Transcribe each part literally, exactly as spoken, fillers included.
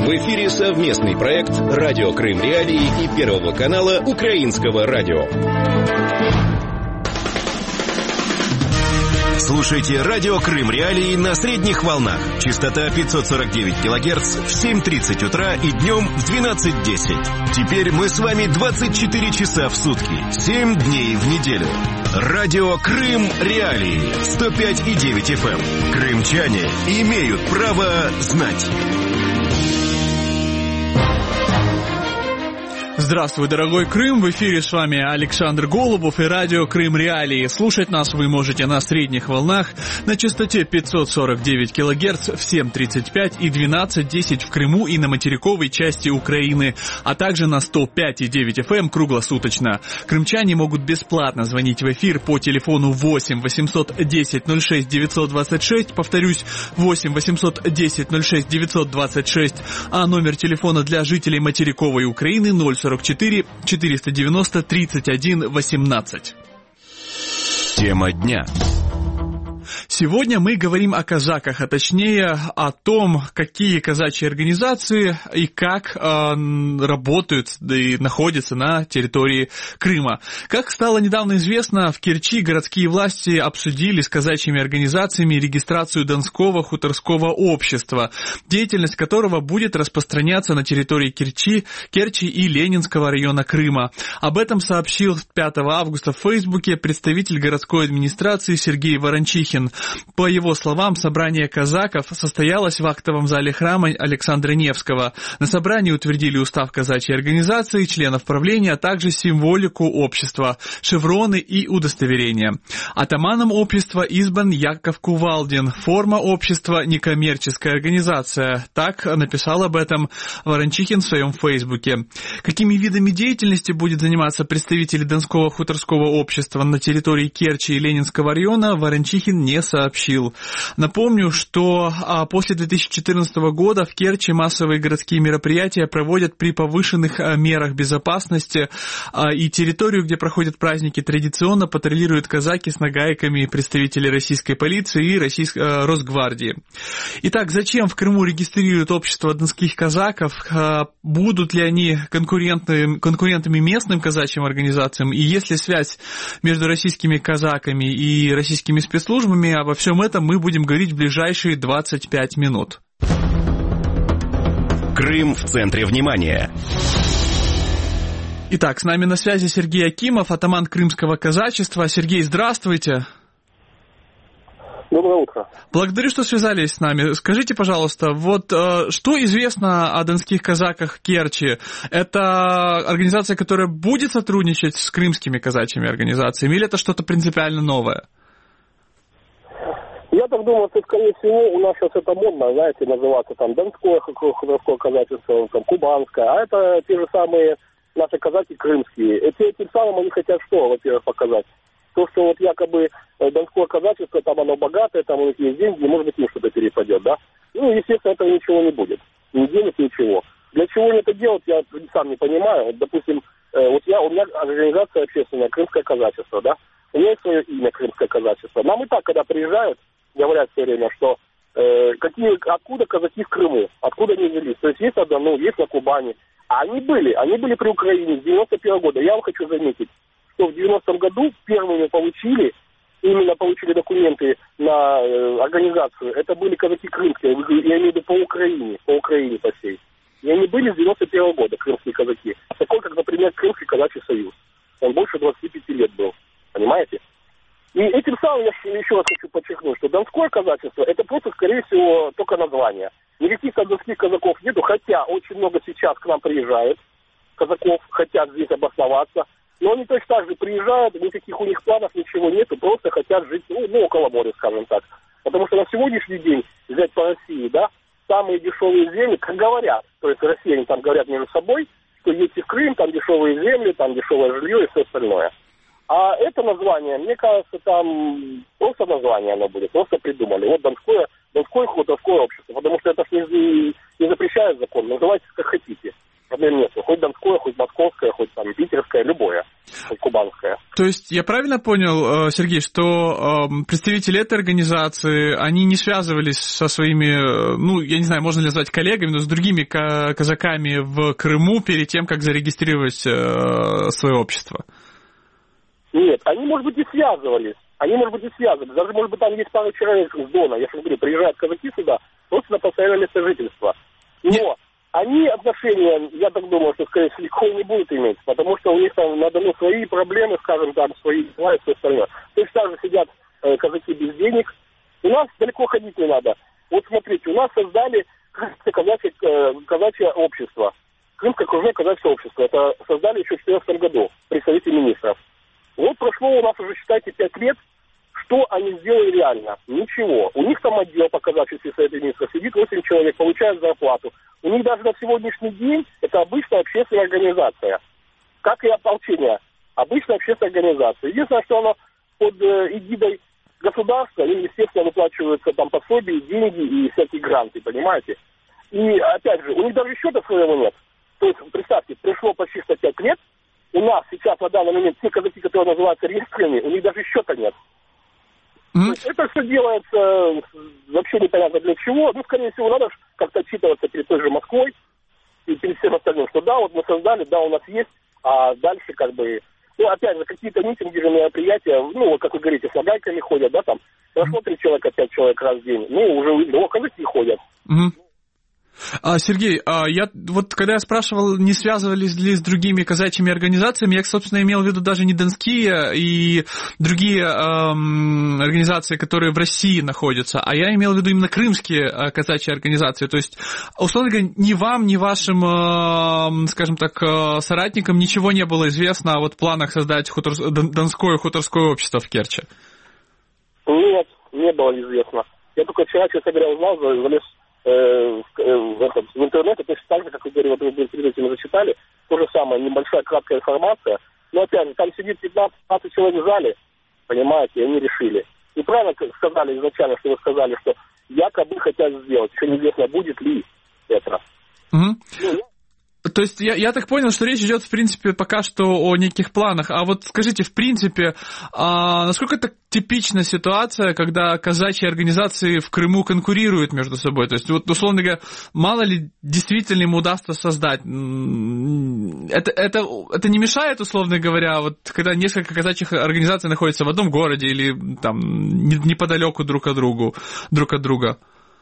В эфире совместный проект «Радио Крым Реалии» и Первого канала Украинского радио. Слушайте «Радио Крым Реалии» на средних волнах. Частота пятьсот сорок девять килогерц в семь тридцать утра и днем в двенадцать десять. Теперь мы с вами двадцать четыре часа в сутки, семь дней в неделю. «Радио Крым Реалии» сто пять и девять эф эм. Крымчане имеют право знать. Здравствуй, дорогой Крым! В эфире с вами Александр Голубов и радио Крым Реалии. Слушать нас вы можете на средних волнах на частоте пятьсот сорок девять килогерц в семь тридцать пять и двенадцать десять в Крыму и на материковой части Украины, а также на сто пять и девять эф эм круглосуточно. Крымчане могут бесплатно звонить в эфир по телефону восемь восемьсот десять ноль шесть девятьсот двадцать шесть, повторюсь, восемь восемьсот десять ноль шесть девятьсот двадцать шесть, а номер телефона для жителей материковой Украины ноль сорок четыре четыреста девяносто тридцать один восемнадцать. Тема дня. Сегодня мы говорим о казаках, а точнее о том, какие казачьи организации и как э, работают и находятся на территории Крыма. Как стало недавно известно, в Керчи городские власти обсудили с казачьими организациями регистрацию Донского хуторского общества, деятельность которого будет распространяться на территории Керчи, Керчи и Ленинского района Крыма. Об этом сообщил пятого августа в Фейсбуке представитель городской администрации Сергей Ворончихин. По его словам, собрание казаков состоялось в актовом зале храма Александра Невского. На собрании утвердили устав казачьей организации, членов правления, а также символику общества, шевроны и удостоверения. Атаманом общества избран Яков Кувалдин. Форма общества – некоммерческая организация. Так написал об этом Ворончихин в своем фейсбуке. Какими видами деятельности будет заниматься представитель Донского хуторского общества на территории Керчи и Ленинского района, Ворончихин не сообщил. Напомню, что а, после две тысячи четырнадцатого года в Керчи массовые городские мероприятия проводят при повышенных а, мерах безопасности, а, и территорию, где проходят праздники, традиционно патрулируют казаки с нагайками, представители российской полиции и российской а, Росгвардии. Итак, зачем в Крыму регистрируют общество донских казаков? А, будут ли они конкуренты, конкурентами местным казачьим организациям? И есть ли связь между российскими казаками и российскими спецслужбами? Обо всем этом мы будем говорить в ближайшие двадцать пять минут. Крым в центре внимания. Итак, с нами на связи Сергей Акимов, атаман крымского казачества. Сергей, здравствуйте. Доброе утро. Благодарю, что связались с нами. Скажите, пожалуйста, вот э, что известно о донских казаках Керчи? Это организация, которая будет сотрудничать с крымскими казачьими организациями, или это что-то принципиально новое? Я так думаю, что, скорее всего, у нас сейчас это модно, знаете, называться там Донское хуторское казачество, там Кубанское, а это те же самые наши казаки крымские. И тем самым они хотят что, во-первых, показать? То, что вот якобы Донское казачество, там оно богатое, там у них есть деньги, и, может быть, им что-то перепадет, да? Ну, естественно, этого ничего не будет. Ни денег, ничего. Для чего они это делают, я сам не понимаю. Вот, допустим, вот я, у меня организация общественная, Крымское казачество, да? У меня есть свое имя, Крымское казачество. Нам и так, когда приезжают, говорят все время, что э, какие, откуда казаки в Крыму, откуда они взялись. То есть есть на Дону, есть на Кубани. А они были, они были при Украине с девяносто первого года. Я вам хочу заметить, что в девяностом году первыми получили, именно получили документы на э, организацию, это были казаки крымские, я имею в виду по Украине, по Украине по всей. И они были с девяносто первого года, крымские казаки. Такой, как, например, Крымский казачий союз. Он больше двадцати пяти лет был, понимаете? И этим самым я еще раз хочу подчеркнуть, что Донское казачество это просто, скорее всего, только название. Никаких донских казаков нету, хотя очень много сейчас к нам приезжают казаков, хотят здесь обосноваться. Но они точно так же приезжают, никаких у них планов, ничего нету, просто хотят жить, ну, ну около моря, скажем так. Потому что на сегодняшний день, взять по России, да, самые дешевые земли, как говорят, то есть россияне там говорят между собой, что едьте в Крым, там дешевые земли, там дешевое жилье и все остальное. А это название, мне кажется, там просто название оно будет, просто придумали. Вот Донское, Донское хуторское общество, потому что это не, не запрещает закон, называйте как хотите. Проблем нет. Хоть Донское, хоть Московское, хоть там Питерское, любое, хоть Кубанское. То есть я правильно понял, Сергей, что представители этой организации, они не связывались со своими, ну, я не знаю, можно ли назвать коллегами, но с другими казаками в Крыму перед тем, как зарегистрировать свое общество? Нет, они, может быть, и связывались. Они, может быть, и связывались. Даже, может быть, там есть пару человек с Дона. Я же говорю, приезжают казаки сюда, просто на постоянное место жительства. Но Нет. они отношения, я так думаю, что, скорее всего, легко не будут иметь, потому что у них там на Дону свои проблемы, скажем, там, свои дела и все остальное. То есть также сидят э, казаки без денег. У нас далеко ходить не надо. Вот смотрите, у нас создали казачье, э, казачье общество. Крымское окружное казачье общество. Это создали еще в две тысячи четырнадцатом году при Совете Министров. Вот прошло у нас уже, считайте, пять лет. Что они сделали реально? Ничего. У них там отдел по казачеству Совета Министров сидит восемь человек, получают зарплату. У них даже на сегодняшний день это обычная общественная организация. Как и ополчение. Обычная общественная организация. Единственное, что оно под э, эгидой государства, им, естественно, выплачиваются там пособия, деньги и всякие гранты, понимаете? И, опять же, у них даже счета своего нет. То есть, представьте, пришло почти что пять лет, у нас сейчас на данный момент те казаки, которые называются реестрами, у них даже счета нет. Mm-hmm. Это все делается вообще непонятно для чего. Ну, скорее всего, надо как-то отчитываться перед той же Москвой и перед всем остальным, что да, вот мы создали, да, у нас есть, а дальше как бы... Ну, опять же, какие-то митинги, мероприятия, ну, вот, как вы говорите, с нагайками ходят, да, там, прошло три человека, пять человек раз в день, ну, уже, ну, казаки ходят. Mm-hmm. А, Сергей, а я вот когда я спрашивал, не связывались ли с другими казачьими организациями, я, собственно, имел в виду даже не донские и другие эм, организации, которые в России находятся, а я имел в виду именно крымские э, казачьи организации. То есть, условно говоря, ни вам, ни вашим, э, скажем так, э, соратникам ничего не было известно о вот планах создать хутор... донское хуторское общество в Керчи? Нет, не было известно. Я только вчера, честно говоря, узнал, залез В, в, этом, в интернете, точно так же, как вы говорили, вот вы перед этим зачитали, то же самое, небольшая краткая информация, но опять же, там сидит пятнадцать человек в зале, понимаете, и они решили. И правильно сказали изначально, что вы сказали, что якобы хотят сделать, еще неизвестно, будет ли это. Угу. Ну, то есть я, я так понял, что речь идет, в принципе, пока что о неких планах. А вот скажите, в принципе, а насколько это типичная ситуация, когда казачьи организации в Крыму конкурируют между собой? То есть, вот, условно говоря, мало ли действительно им удастся создать? Это, это, это не мешает, условно говоря, вот когда несколько казачьих организаций находятся в одном городе или там неподалеку друг от друга, друг от друга?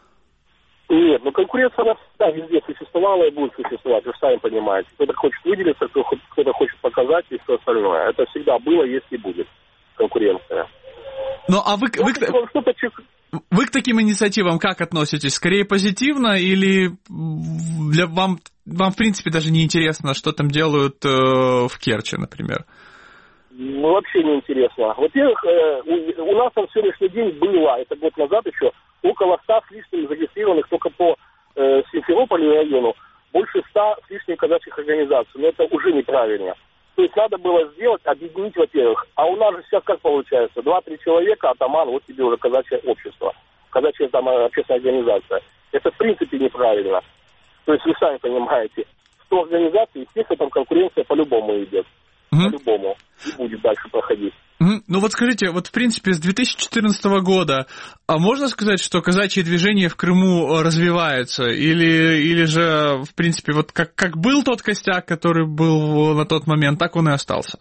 Нет, ну конкуренция она всегда везде существовала и будет существовать, вы сами понимаете. Кто-то хочет выделиться, кто-то хочет показать и все остальное. Это всегда было, есть и будет конкуренция. Ну, а вы, вы, вы, вы к таким инициативам как относитесь? Скорее позитивно или для вам, вам в принципе даже не интересно, что там делают э, в Керчи, например? Ну, вообще не интересно. Во-первых, э, у, у нас там сегодняшний день было, это год назад еще, около ста с лишним зарегистрированных только по э, Симферополю району, больше ста с лишним казачьих организаций. Но это уже неправильно. То есть надо было сделать, объединить, во-первых. А у нас же сейчас как получается? Два-три человека, атаман, вот тебе уже казачье общество. Казачья там общественная организация. Это в принципе неправильно. То есть вы сами понимаете, сто организаций, естественно, там конкуренция по-любому идет. Mm-hmm. По-любому. И будет дальше проходить. Mm-hmm. Ну вот скажите, вот в принципе с две тысячи четырнадцатого года, а можно сказать, что казачье движение в Крыму развивается? Или, или же, в принципе, вот как, как был тот костяк, который был на тот момент, так он и остался?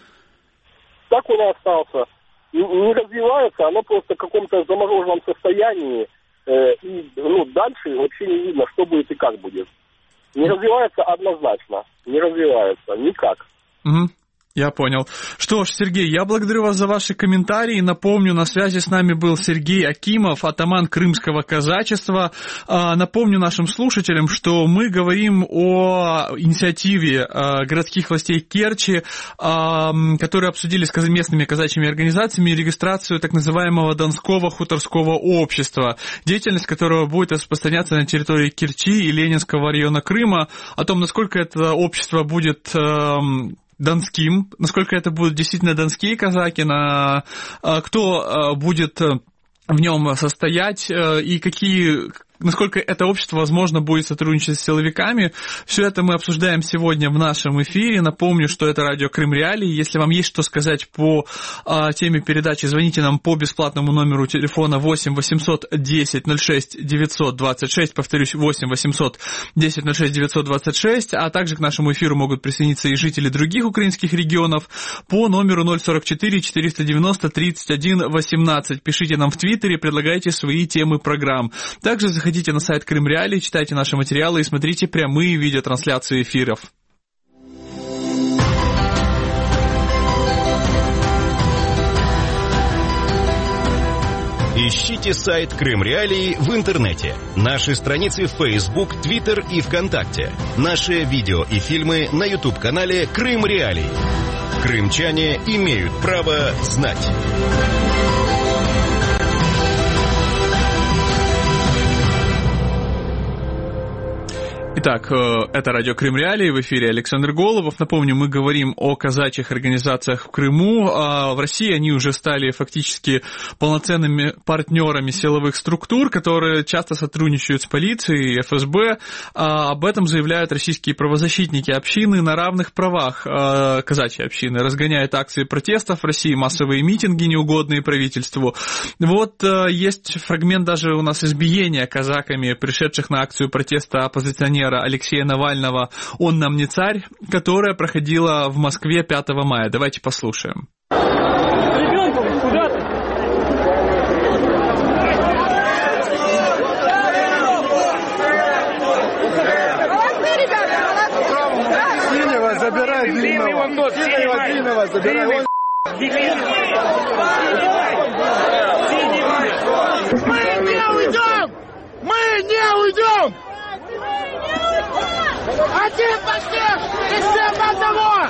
Так он и остался. Не развивается, оно просто в каком-то замороженном состоянии. Э, и ну, дальше вообще не видно, что будет и как будет. Не развивается однозначно. Не развивается никак. Угу. Я понял. Что ж, Сергей, я благодарю вас за ваши комментарии. Напомню, на связи с нами был Сергей Акимов, атаман крымского казачества. Напомню нашим слушателям, что мы говорим о инициативе городских властей Керчи, которые обсудили с местными казачьими организациями регистрацию так называемого Донского хуторского общества, деятельность которого будет распространяться на территории Керчи и Ленинского района Крыма. О том, насколько это общество будет донским, насколько это будут действительно донские казаки, на кто будет в нем состоять и какие насколько это общество, возможно, будет сотрудничать с силовиками. Все это мы обсуждаем сегодня в нашем эфире. Напомню, что это радио Крым Реалии. Если вам есть что сказать по а, теме передачи, звоните нам по бесплатному номеру телефона восемь восемьсот десять ноль шесть девятьсот двадцать шесть, повторюсь, восемь восемьсот десять ноль шесть девятьсот двадцать шесть, а также к нашему эфиру могут присоединиться и жители других украинских регионов по номеру ноль сорок четыре четыреста девяносто тридцать один восемнадцать. Пишите нам в Твиттере, предлагайте свои темы программ. Также заходите на сайт Крым Реалии, читайте наши материалы и смотрите прямые видеотрансляции эфиров. Ищите сайт Крым Реалии в интернете, наши страницы в Facebook, Twitter и ВКонтакте, наши видео и фильмы на YouTube-канале Крым Реалии. Крымчане имеют право знать. Итак, это радио Крым Реалии, в эфире Александр Голубов. Напомню, мы говорим о казачьих организациях в Крыму. В России они уже стали фактически полноценными партнерами силовых структур, которые часто сотрудничают с полицией и эф эс бэ. Об этом заявляют российские правозащитники. Общины на равных правах, казачьи общины, разгоняют акции протестов в России, массовые митинги, неугодные правительству. Вот есть фрагмент даже у нас избиения казаками, пришедших на акцию протеста оппозиционера Алексея Навального «Он нам не царь», которая проходила в Москве пятого мая. Давайте послушаем. Ребенком, куда ты? Молодцы, ребята, молодцы. Синего забирай, длинного. Синего, длинного забирай. Мы не уйдем! Мы не уйдем! Один по всех и всем по одному!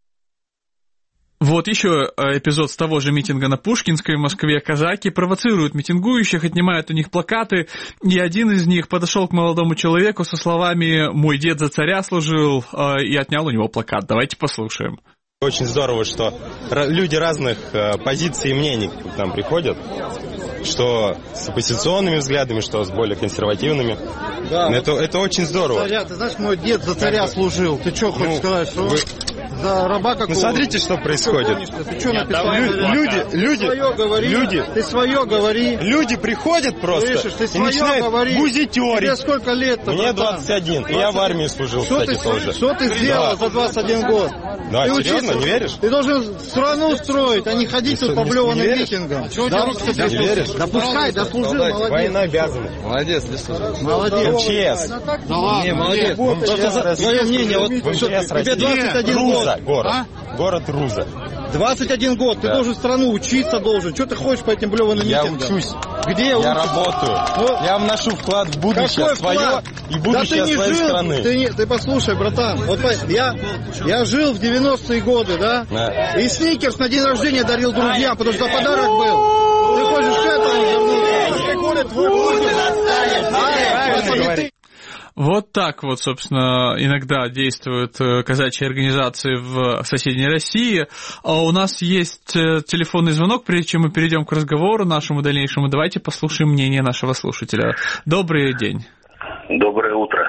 Вот еще эпизод с того же митинга на Пушкинской в Москве. Казаки провоцируют митингующих, отнимают у них плакаты, и один из них подошел к молодому человеку со словами «Мой дед за царя служил», и отнял у него плакат. Давайте послушаем. Очень здорово, что люди разных позиций и мнений к нам приходят, что с оппозиционными взглядами, что с более консервативными. Да. Это, это очень здорово. Царя, ты знаешь, мой дед за царя служил. Ты что хочешь ну, сказать, что вы... за раба какого? Ну смотрите, что происходит. Ты что написал? Люди, люди, ты свое говори, люди, ты свое говори. Люди приходят просто. Слышишь, ты и свое начинают говори. бузитерить. Тебе сколько лет-то? Мне двадцать один, и я в армии служил, что кстати, ты, тоже. Что ты сделал да. за двадцать один год? Да, ты серьезно, учиться, не веришь? Ты должен страну строить, а не ходить ты тут по блеванным митингам. Да, не веришь? Да пускай, да служил, молодец. Война обязана. Молодец, не служил. Молодец. МЧС. Да ладно, не, молодец. Твое мнение, вот тебе двадцать один Руза, год. город. А? Город Руза. двадцать один год, ты да. должен страну учиться должен. Что ты хочешь по этим блеваным я митингам? Я учусь. Где я учишься? работаю. Ну, я вношу вклад в будущее Какой свое вклад? и будущее да ты не своей жил, страны. Ты, не, ты послушай, братан, вот я, я жил в девяностые годы, да? да? И сникерс на день рождения дарил друзьям, потому что подарок был. Ты хочешь к этому вернуться? Вот так вот, собственно, иногда действуют казачьи организации в соседней России. А у нас есть телефонный звонок, прежде чем мы перейдем к разговору нашему дальнейшему. Давайте послушаем мнение нашего слушателя. Добрый день. Доброе утро.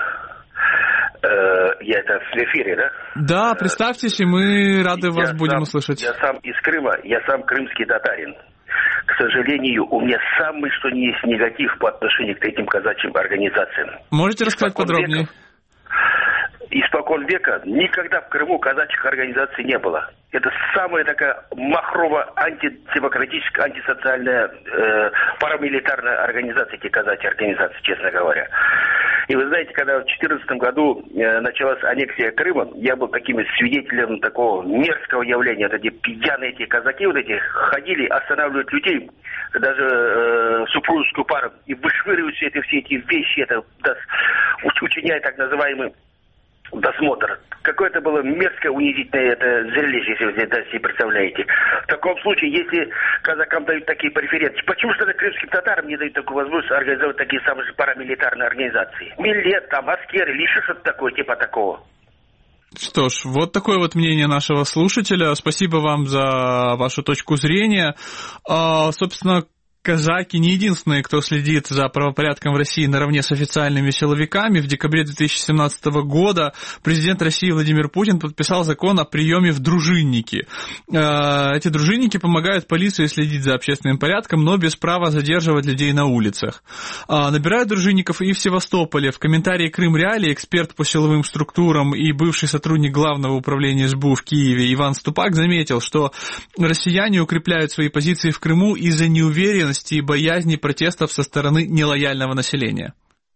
Я это в эфире, да? Да, представьтесь, и мы рады вас я будем сам, услышать. Я сам из Крыма, я сам крымский татарин. К сожалению, у меня самый что ни есть негатив по отношению к этим казачьим организациям. Можете рассказать Испокон подробнее? Века, испокон века никогда в Крыму казачьих организаций не было. Это самая такая махрово антидемократическая, антисоциальная, э, парамилитарная организация, эти казачьи организации, честно говоря. И вы знаете, когда в две тысячи четырнадцатом году э, началась аннексия Крыма, я был таким свидетелем такого мерзкого явления. Вот эти пьяные эти казаки, вот эти, ходили останавливать людей, даже э, супружескую пару, и вышвыривают все, это, все эти вещи, это, да, учиняя так называемый досмотр. Какое-то было мерзкое, унизительное это зрелище, если вы себе представляете. В таком случае, если казакам дают такие преференции, почему же тогда крымским татарам не дают такую возможность организовать такие самые же парамилитарные организации? Милет, там, аскеры, или еще что-то такое, типа такого. Что ж, вот такое вот мнение нашего слушателя. Спасибо вам за вашу точку зрения. А, собственно, казаки не единственные, кто следит за правопорядком в России наравне с официальными силовиками. В декабре две тысячи семнадцатого года президент России Владимир Путин подписал закон о приеме в дружинники. Эти дружинники помогают полиции следить за общественным порядком, но без права задерживать людей на улицах. Набирают дружинников и в Севастополе. В комментарии «Крым Реалии» эксперт по силовым структурам и бывший сотрудник Главного управления СБУ в Киеве Иван Ступак заметил, что россияне укрепляют свои позиции в Крыму из-за неуверенности и боязни протестов со стороны нелояльного населения.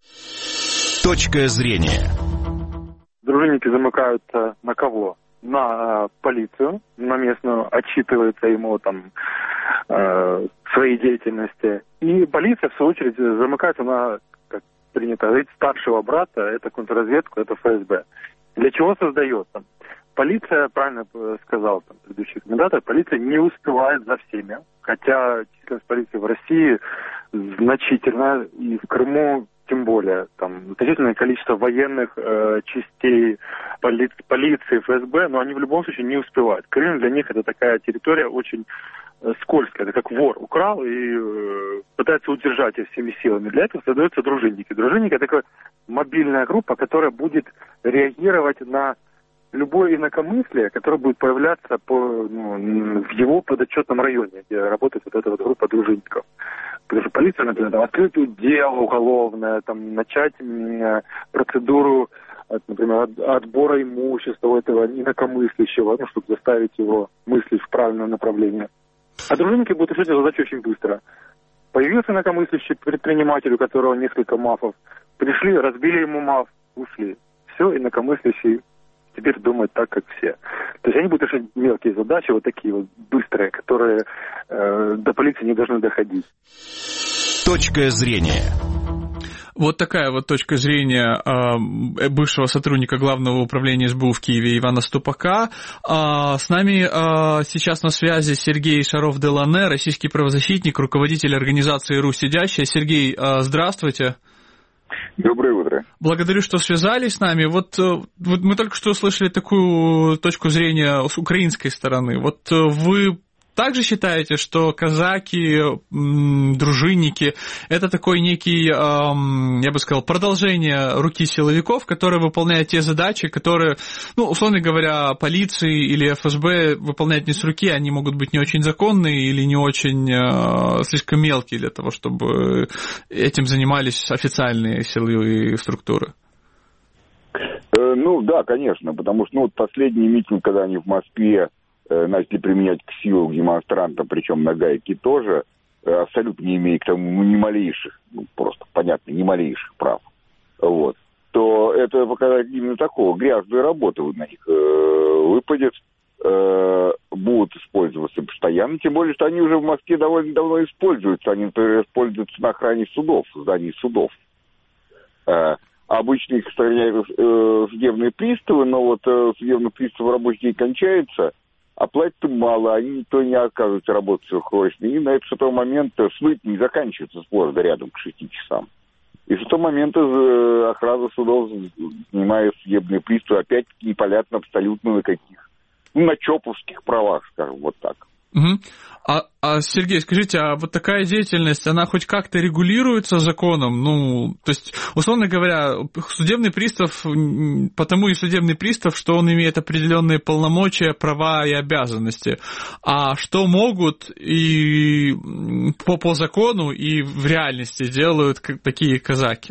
Точка зрения. Дружинники замыкаются на кого? На полицию, на местную, отчитываются ему там э, своей деятельности. И полиция, в свою очередь, замыкается на, как принято говорить, старшего брата, это контрразведку, это ФСБ. Для чего создается? Полиция, правильно сказал там, предыдущий комментатор, полиция не успевает за всеми, хотя численность полиции в России значительна, и в Крыму тем более. Там значительное количество военных э, частей, поли- полиции, ФСБ, но они в любом случае не успевают. Крым для них это такая территория очень э, скользкая, это как вор украл и э, пытается удержать их всеми силами. Для этого создаются дружинники. Дружинники это такая мобильная группа, которая будет реагировать на любое инакомыслие, которое будет появляться по, ну, в его подотчетном районе, где работает вот эта вот группа дружинников. Потому что полиция, например, там, открыть дело уголовное, там, начать м, процедуру, например, от, отбора имущества у этого инакомыслящего, ну, чтобы заставить его мыслить в правильное направление. А дружинники будут решать эту задачу очень быстро. Появился инакомыслящий предприниматель, у которого несколько мафов. Пришли, разбили ему маф, ушли. Все, инакомыслящий теперь думают так, как все. То есть они будут решать мелкие задачи, вот такие вот быстрые, которые э, до полиции не должны доходить. Точка зрения. Вот такая вот точка зрения э, бывшего сотрудника Главного управления СБУ в Киеве Ивана Ступака. Э, с нами э, сейчас на связи Сергей Шаров-Делане, российский правозащитник, руководитель организации «Русь сидящая». Сергей, э, здравствуйте. Доброе утро. Благодарю, что связались с нами. Вот, вот мы только что услышали такую точку зрения с украинской стороны. Вот вы также считаете, что казаки, дружинники – это такой некий, я бы сказал, продолжение руки силовиков, которые выполняют те задачи, которые, ну, условно говоря, полиции или ФСБ выполняют не с руки, они могут быть не очень законные или не очень слишком мелкие для того, чтобы этим занимались официальные силовые структуры? Ну да, конечно, потому что ну, вот последний митинг, когда они в Москве начали применять к силу к демонстрантам, причем на гайке тоже, абсолютно не имея к тому ни малейших, ну, просто понятно, ни малейших прав, вот, то это показатель именно такого, грязной работы на них э, выпадет, э, будут использоваться постоянно, тем более, что они уже в Москве довольно давно используются, они, например, используются на охране судов, в здании судов. Э, обычно их устраняют э, судебные приставы, но вот э, судебный пристав рабочий день кончается, а платят мало, они никто не оказывается работать сверхурочно. И на этого момента суд не заканчивается сплошь да рядом к шести часам. И с этого момента охрана судов занимает судебные приставы, опять-таки непонятно абсолютно на каких, ну, на чоповских правах, скажем, вот так. Угу. А, а, Сергей, скажите, а вот такая деятельность, она хоть как-то регулируется законом? Ну, то есть, условно говоря, судебный пристав, потому и судебный пристав, что он имеет определенные полномочия, права и обязанности. А что могут и по, по закону и в реальности делают такие казаки?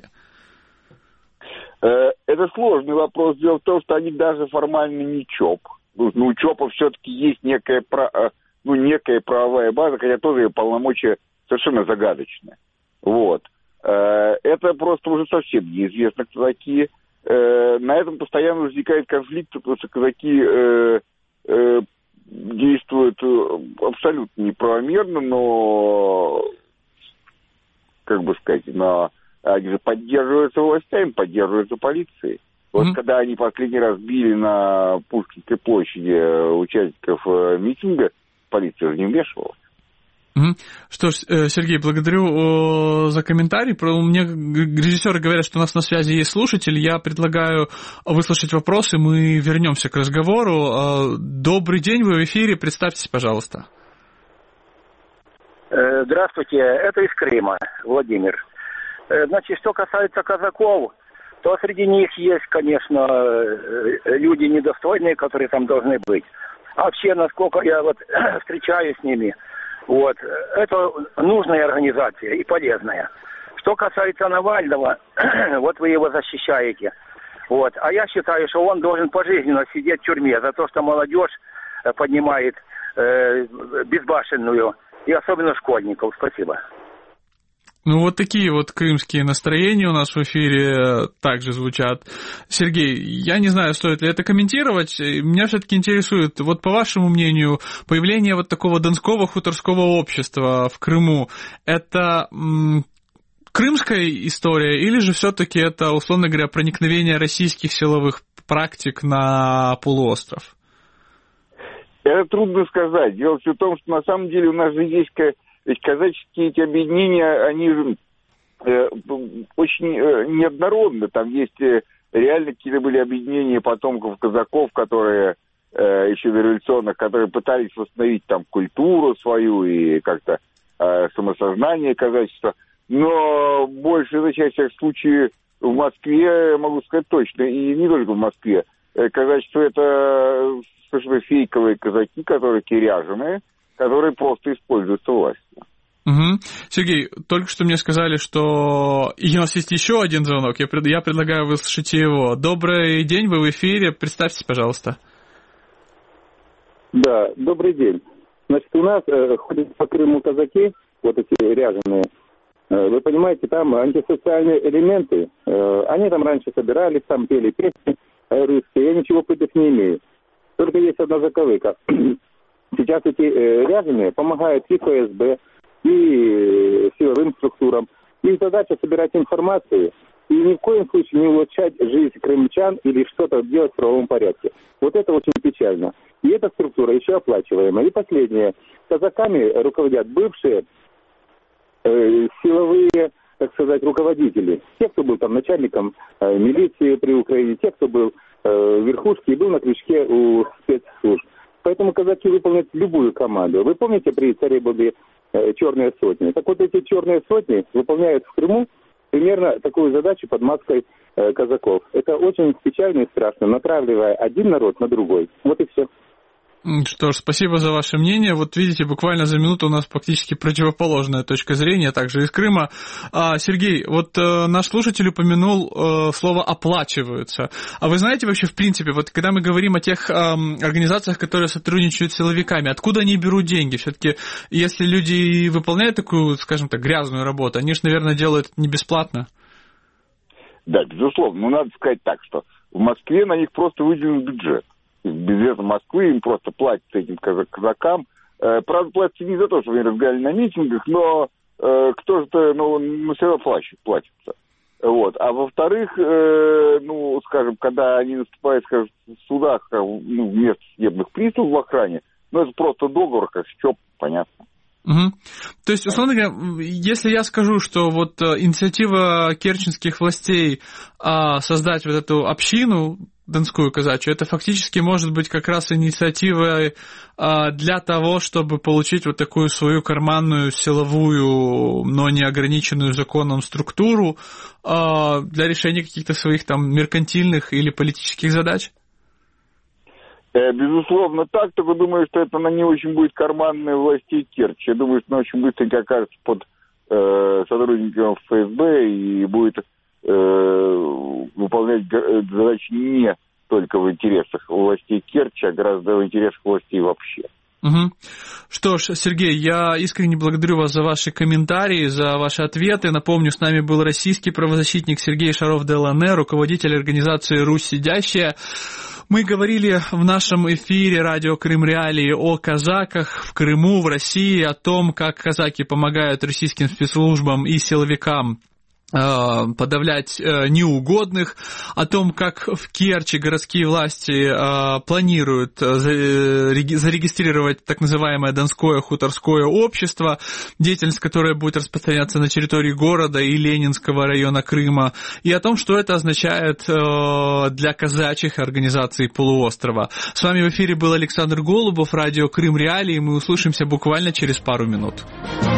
Это сложный вопрос. Дело в том, что они даже формально не ЧОП. Ну, у ЧОПа все-таки есть некая право... ну, некая правовая база, хотя тоже ее полномочия совершенно загадочные. Вот. Это просто уже совсем неизвестно, кто такие. На этом постоянно возникает конфликт, потому что казаки действуют абсолютно неправомерно, но, как бы сказать, но они же поддерживаются властями, поддерживаются полицией. Вот mm-hmm. когда они последний раз били на Пушкинской площади участников митинга, полиция уже не вмешивалась. Mm-hmm. Что ж, Сергей, благодарю за комментарий. Мне режиссеры говорят, что у нас на связи есть слушатель. Я предлагаю выслушать вопросы, мы вернемся к разговору. Добрый день, вы в эфире, представьтесь, пожалуйста. Здравствуйте, это из Крыма, Владимир. Значит, что касается казаков, то среди них есть, конечно, люди недостойные, которые там должны быть. А вообще, насколько я вот встречаюсь с ними, вот, это нужная организация и полезная. Что касается Навального, вот вы его защищаете. Вот, а я считаю, что он должен пожизненно сидеть в тюрьме за то, что молодежь поднимает э, безбашенную, и особенно школьников. Спасибо. Ну, вот такие вот крымские настроения у нас в эфире также звучат. Сергей, я не знаю, стоит ли это комментировать. Меня все-таки интересует, вот по вашему мнению, появление вот такого донского хуторского общества в Крыму, это м- крымская история или же все-таки это, условно говоря, проникновение российских силовых практик на полуостров? Это трудно сказать. Дело все в том, что на самом деле у нас же есть... Ведь казаческие эти объединения, они же э, очень э, неоднородны. Там есть э, реально какие-то были объединения потомков казаков, которые э, еще дореволюционных, которые пытались восстановить там культуру свою и как-то э, самосознание казачества. Но большая часть всех случаев в Москве, могу сказать точно, и не только в Москве, э, казачество это совершенно фейковые казаки, которые киряженые, которые просто используются властью. Угу. Сергей, только что мне сказали, что и у нас есть еще один звонок. Я, пред... Я предлагаю выслушать его. Добрый день, вы в эфире. Представьтесь, пожалуйста. Да, добрый день. Значит, у нас э, ходят по Крыму казаки, вот эти ряженые. Э, вы понимаете, там антисоциальные элементы. Э, они там раньше собирались, там пели песни э, русские. Я ничего против не имею. Только есть одна заковыка. Сейчас эти э, ряженые помогают и ФСБ, и э, силовым структурам. Их задача собирать информацию и ни в коем случае не улучшать жизнь крымчан или что-то делать в правовом порядке. Вот это очень печально. И эта структура еще оплачиваемая. И последнее. Казаками руководят бывшие э, силовые, так сказать, руководители. Те, кто был там начальником э, милиции при Украине, те, кто был э, в верхушке и был на крючке у спецслужб. Поэтому казаки выполняют любую команду. Вы помните при царе были э, черные сотни? Так вот эти черные сотни выполняют в Крыму примерно такую задачу под маской э, казаков. Это очень печально и страшно, натравливая один народ на другой. Вот и все. Что ж, спасибо за ваше мнение. Вот видите, буквально за минуту у нас практически противоположная точка зрения, также из Крыма. А, Сергей, вот э, наш слушатель упомянул э, слово «оплачиваются». А вы знаете вообще, в принципе, вот когда мы говорим о тех э, организациях, которые сотрудничают с силовиками, откуда они берут деньги? Все-таки, если люди выполняют такую, скажем так, грязную работу, они же, наверное, делают не бесплатно. Да, безусловно. Но надо сказать так, что в Москве на них просто выделен бюджет. Бюджет Москвы им просто платят этим казакам. Э, правда, платят не за то, что они разгуляли на митингах, но э, кто же-то, ну, ну, все равно платит, платится. Вот. А во-вторых, э, ну, скажем, когда они наступают, скажем, в судах, ну, вместо судебных приставов в охране, ну, это просто договор, как СЧОП, понятно. Угу. То есть, условно говоря, если я скажу, что вот инициатива керченских властей а, создать вот эту общину донскую казачью, это фактически может быть как раз инициатива а, для того, чтобы получить вот такую свою карманную, силовую, но не ограниченную законом структуру а, для решения каких-то своих там меркантильных или политических задач? Безусловно, так, только думаю, что это она не очень будет карманной властей Керчи. Я думаю, что она очень быстренько окажется под э, сотрудником ФСБ и будет э, выполнять задачи не только в интересах властей Керчи, а гораздо в интересах властей вообще. Угу. Что ж, Сергей, я искренне благодарю вас за ваши комментарии, за ваши ответы. Напомню, с нами был российский правозащитник Сергей Шаров-Делане, руководитель организации «Русь сидящая». Мы говорили в нашем эфире радио Крым Реалии о казаках в Крыму, в России, о том, как казаки помогают российским спецслужбам и силовикам подавлять неугодных, о том, как в Керчи городские власти планируют зарегистрировать так называемое Донское хуторское общество, деятельность которое будет распространяться на территории города и Ленинского района Крыма, и о том, что это означает для казачьих организаций полуострова. С вами в эфире был Александр Голубов, радио Крым Реалии, и мы услышимся буквально через пару минут.